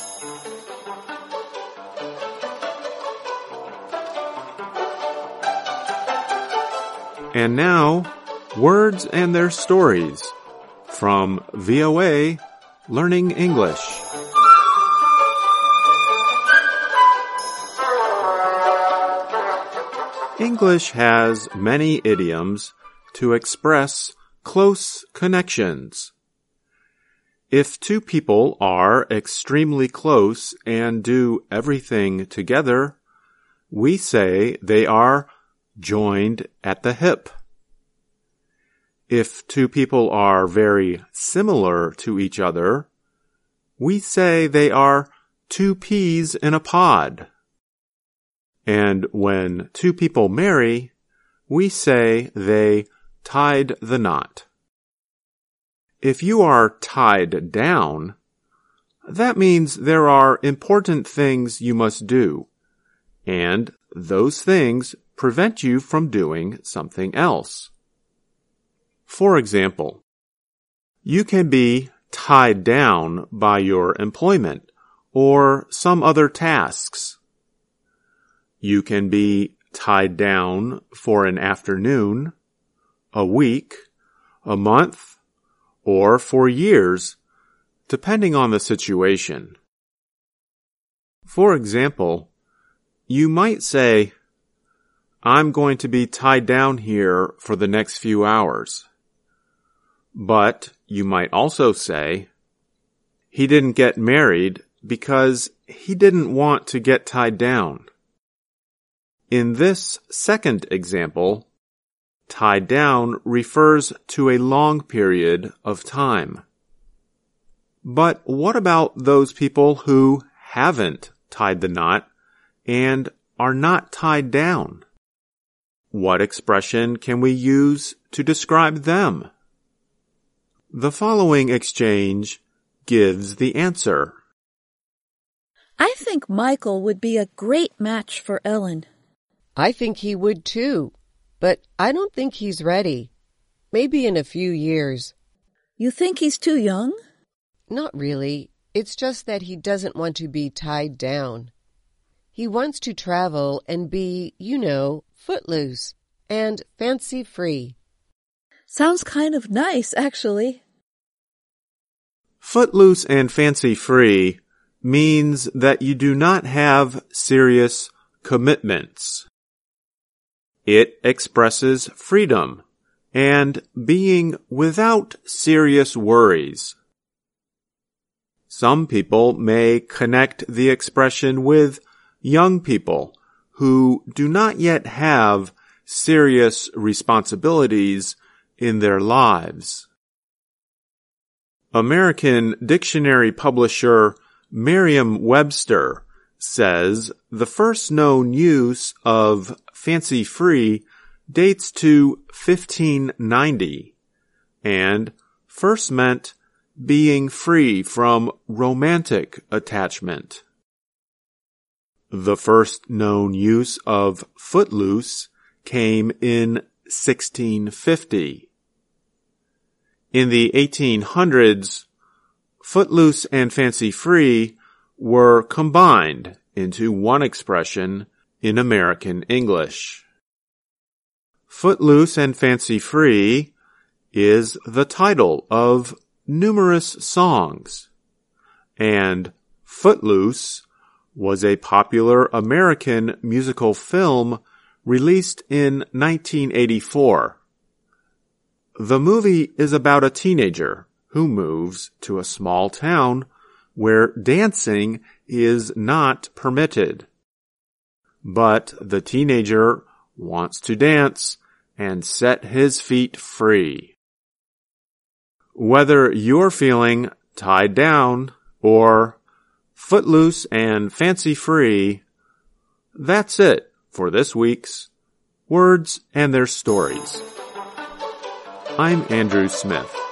And now, words and their stories from VOA Learning English. English has many idioms to express close connections. If two people are extremely close and do everything together, we say they are joined at the hip. If two people are very similar to each other, we say they are two peas in a pod. And when two people marry, we say they tied the knot. If you are tied down, that means there are important things you must do, and those things prevent you from doing something else. For example, you can be tied down by your employment or some other tasks. You can be tied down for an afternoon, a week, a month, or for years, depending on the situation. For example, you might say, I'm going to be tied down here for the next few hours. But you might also say, he didn't get married because he didn't want to get tied down. In this second example, tied down refers to a long period of time. But what about those people who haven't tied the knot and are not tied down? What expression can we use to describe them? The following exchange gives the answer. I think Michael would be a great match for Ellen. I think he would too, but I don't think he's ready. Maybe in a few years. You think he's too young? Not really. It's just that he doesn't want to be tied down. He wants to travel and be, footloose and fancy-free. Sounds kind of nice, actually. Footloose and fancy-free means that you do not have serious commitments. It expresses freedom and being without serious worries. Some people may connect the expression with young people who do not yet have serious responsibilities in their lives. American dictionary publisher Merriam-Webster says the first known use of fancy-free dates to 1590 and first meant being free from romantic attachment. The first known use of footloose came in 1650. In the 1800s, footloose and fancy-free were combined into one expression in American English. Footloose and fancy-free is the title of numerous songs, and Footloose was a popular American musical film released in 1984. The movie is about a teenager who moves to a small town where dancing is not permitted. But the teenager wants to dance and set his feet free. Whether you're feeling tied down or footloose and fancy-free, that's it for this week's Words and Their Stories. I'm Andrew Smith.